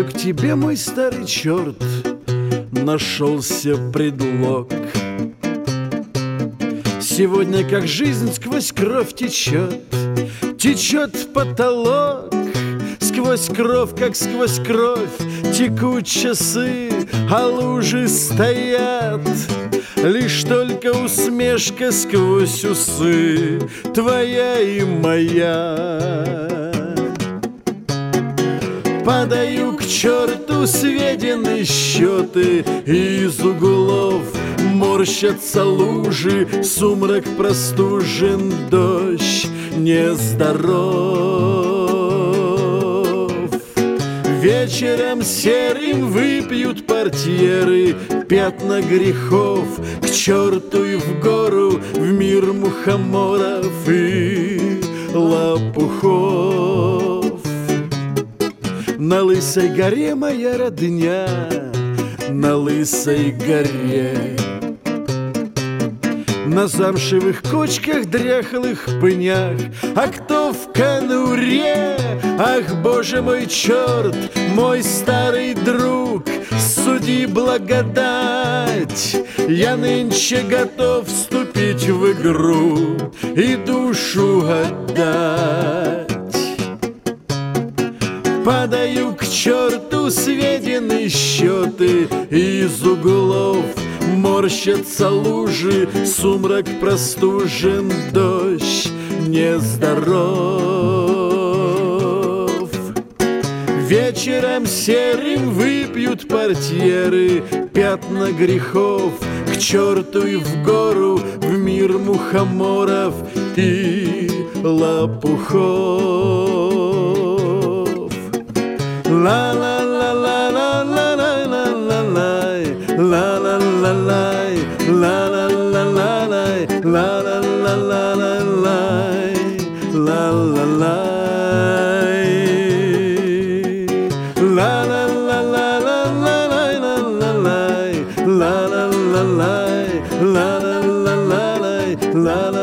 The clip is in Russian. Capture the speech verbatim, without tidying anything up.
Подаю к тебе, мой старый черт, нашелся предлог. Сегодня, как жизнь сквозь кровь течет, течет в потолок. Сквозь кровь, как сквозь кровь, текут часы, а лужи стоят. Лишь только усмешка сквозь усы, твоя и моя. Подаю к черту сведенные счеты, и из углов морщатся лужи, сумрак простужен, дождь нездоров. Вечером серым выпьют портьеры пятна грехов, к черту и в гору, в мир мухоморов и лопухов. На лысой горе моя родня, на лысой горе, на замшевых кочках, дряхлых пнях. А кто в конуре? Ах, боже мой, черт, мой старый друг, суди благодать. Я нынче готов вступить в игру и душу отдать. Подаю к черту сведенные счеты, и из углов морщатся лужи, сумрак простужен, дождь нездоров. Вечером серым выпьют портьеры пятна грехов, к черту и в гору, в мир мухоморов и лопухов. Ла-ла-ла-ла-ла-ла-ла-ла-ла, ла-ла-ла-ла, ла-ла-ла-ла-ла, ла-ла-ла-ла-ла, ла-ла-ла, ла-ла-ла-ла-ла-ла-ла, ла-ла-ла-ла, ла-ла-ла-ла, ла-ла-ла-ла.